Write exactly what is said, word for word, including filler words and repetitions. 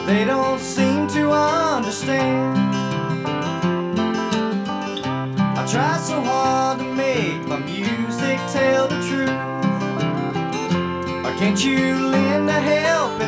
they don't seem to understand. I try so hard to make my music tell the truth. Or can't you lend a helping